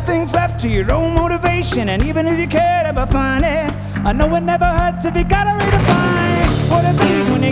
Nothing's left to your own motivation, and even if you cared about finding, I know it never hurts if you gotta redefine what it means when